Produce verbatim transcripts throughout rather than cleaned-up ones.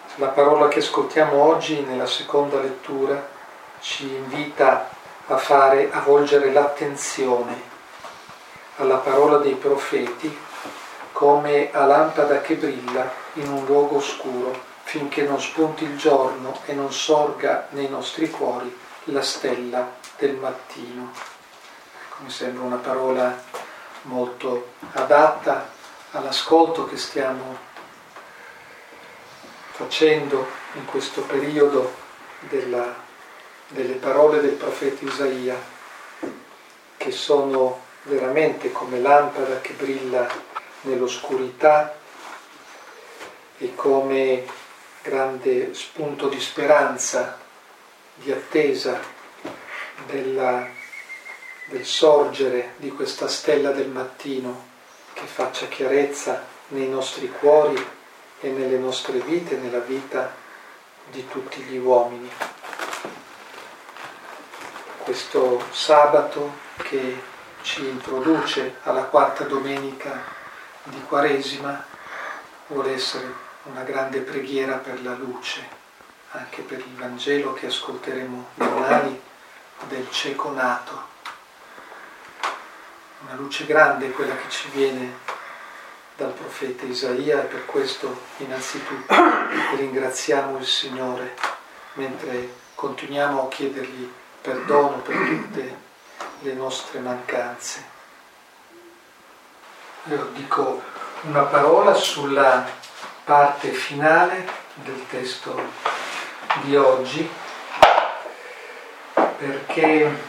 La parola che ascoltiamo oggi nella seconda lettura ci invita a fare, a volgere l'attenzione alla parola dei profeti come a lampada che brilla in un luogo oscuro finché non spunti il giorno e non sorga nei nostri cuori la stella del mattino. Mi sembra una parola molto adatta all'ascolto che stiamo facendo in questo periodo della, delle parole del profeta Isaia, che sono veramente come lampada che brilla nell'oscurità e come grande spunto di speranza, di attesa della, del sorgere di questa stella del mattino che faccia chiarezza nei nostri cuori e nelle nostre vite, nella vita di tutti gli uomini. Questo sabato che ci introduce alla quarta domenica di Quaresima vuole essere una grande preghiera per la luce, anche per il Vangelo che ascolteremo domani del cieco nato. Una luce grande quella che ci viene dal profeta Isaia, e per questo innanzitutto ringraziamo il Signore mentre continuiamo a chiedergli perdono per tutte le nostre mancanze. Io dico una parola sulla parte finale del testo di oggi, perché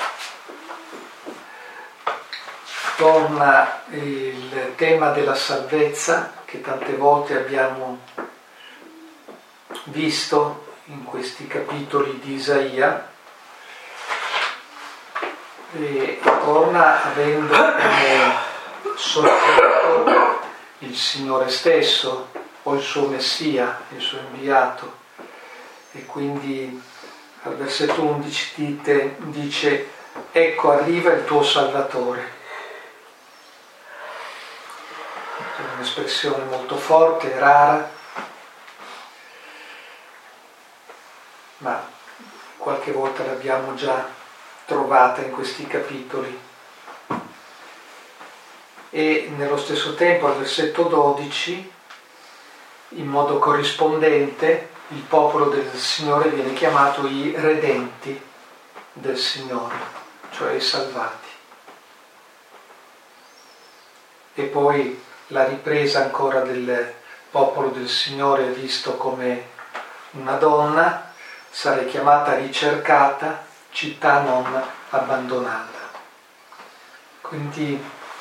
torna il tema della salvezza che tante volte abbiamo visto in questi capitoli di Isaia, e torna avendo come soggetto il Signore stesso o il suo Messia, il suo inviato. E quindi al versetto undici dite, dice: ecco arriva il tuo Salvatore. È un'espressione molto forte, rara, ma qualche volta l'abbiamo già trovata in questi capitoli. E nello stesso tempo al versetto dodici, in modo corrispondente, il popolo del Signore viene chiamato i redenti del Signore, cioè i salvati. E poi la ripresa ancora del popolo del Signore visto come una donna, sarà chiamata ricercata, città non abbandonata. Quindi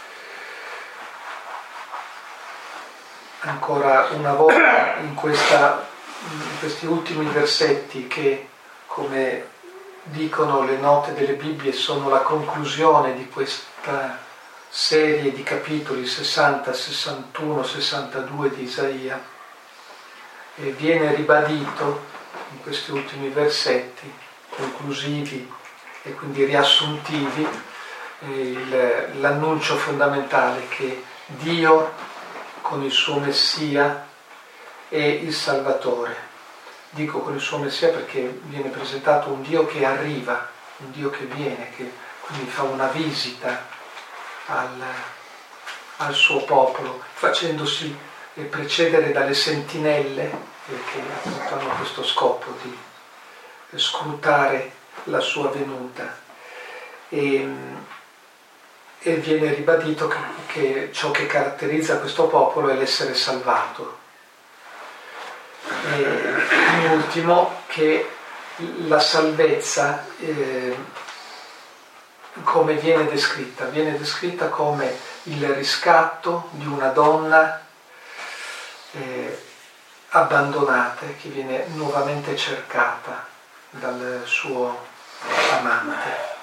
ancora una volta in, questa, in questi ultimi versetti che, come dicono le note delle Bibbie, sono la conclusione di questa serie di capitoli sessanta, sessantuno, sessantadue di Isaia, e viene ribadito in questi ultimi versetti conclusivi e quindi riassuntivi il, l'annuncio fondamentale che Dio con il suo Messia è il Salvatore. Dico con il suo Messia perché viene presentato un Dio che arriva, un Dio che viene, che quindi fa una visita Al, al suo popolo, facendosi precedere dalle sentinelle che appunto hanno questo scopo di scrutare la sua venuta. E, e viene ribadito che, che ciò che caratterizza questo popolo è l'essere salvato. E in ultimo, che la salvezza eh, come viene descritta? Viene descritta come il riscatto di una donna eh, abbandonata che viene nuovamente cercata dal suo amante.